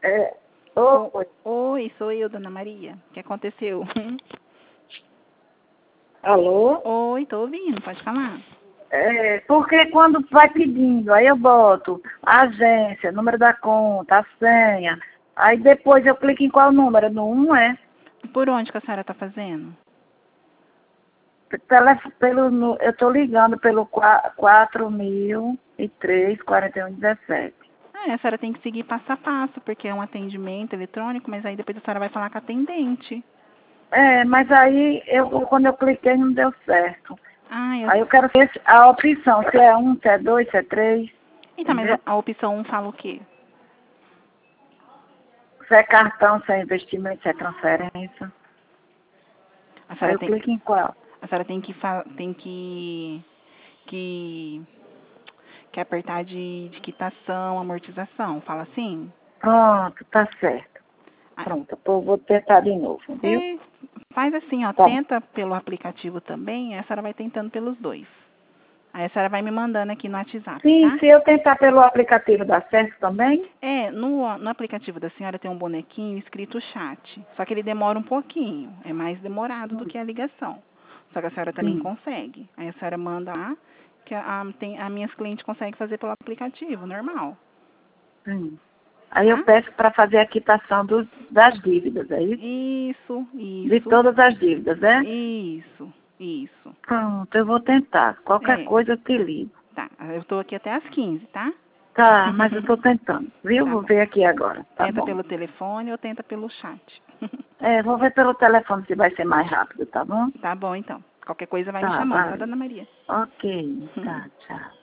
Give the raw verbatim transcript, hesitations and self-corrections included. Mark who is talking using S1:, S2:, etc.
S1: É, oi.
S2: Oi, sou eu, Dona Maria. O que aconteceu?
S1: Alô?
S2: Oi, tô ouvindo, pode falar.
S1: É, porque quando vai pedindo, aí eu boto a agência, número da conta, a senha, aí depois eu clico em qual número? No um, é?
S2: Por onde que a senhora tá fazendo?
S1: Telef pelo, no, eu tô ligando pelo quatro mil e três, quarenta e um, dezessete.
S2: Ah, a senhora tem que seguir passo a passo, porque é um atendimento eletrônico, mas aí depois a senhora vai falar com a atendente.
S1: É, mas aí eu, quando eu cliquei não deu certo.
S2: Ah, eu...
S1: Aí eu quero ver a opção, se é um, se é dois, se é três.
S2: Então, mas
S1: Entendeu?
S2: a opção um fala o quê?
S1: Se é cartão, se é investimento, se é transferência.
S2: A
S1: Aí
S2: senhora
S1: eu
S2: tem,
S1: clico em qual?
S2: a senhora tem que fa... tem que que que apertar de, de quitação, amortização, fala assim?
S1: Pronto, tá certo.
S2: Ah,
S1: Pronto, eu vou tentar de novo, viu?
S2: é, faz assim, ó,
S1: Tá bom.
S2: tenta pelo aplicativo também, a senhora vai tentando pelos dois. Aí a senhora vai me mandando aqui no WhatsApp,
S1: Sim,
S2: tá?
S1: se eu tentar pelo aplicativo dá certo também?
S2: É, no, no aplicativo da senhora tem um bonequinho escrito chat. Só que ele demora um pouquinho. É mais demorado do
S1: Hum,
S2: que a ligação. Só que a senhora também
S1: Sim,
S2: consegue. Aí a senhora manda lá, que a, a, tem, a minhas clientes conseguem fazer pelo aplicativo, normal.
S1: sim. Aí eu
S2: Tá?
S1: peço para fazer a quitação dos, das dívidas, é isso?
S2: Isso,
S1: De
S2: isso,
S1: todas as dívidas, é?
S2: isso, isso.
S1: Pronto, eu vou tentar. Qualquer
S2: É,
S1: coisa eu te ligo.
S2: tá. Eu tô aqui até às quinze, tá?
S1: Tá, mas eu estou tentando, viu?
S2: Tá
S1: Vou
S2: bom.
S1: ver aqui agora, tá
S2: Tenta
S1: bom?
S2: pelo telefone ou tenta pelo chat.
S1: É, vou ver pelo telefone se vai ser mais rápido, tá bom?
S2: Tá bom, então. Qualquer coisa vai me
S1: Tá,
S2: chamando, tá,
S1: vale.
S2: dona Maria?
S1: Ok, tá, tchau.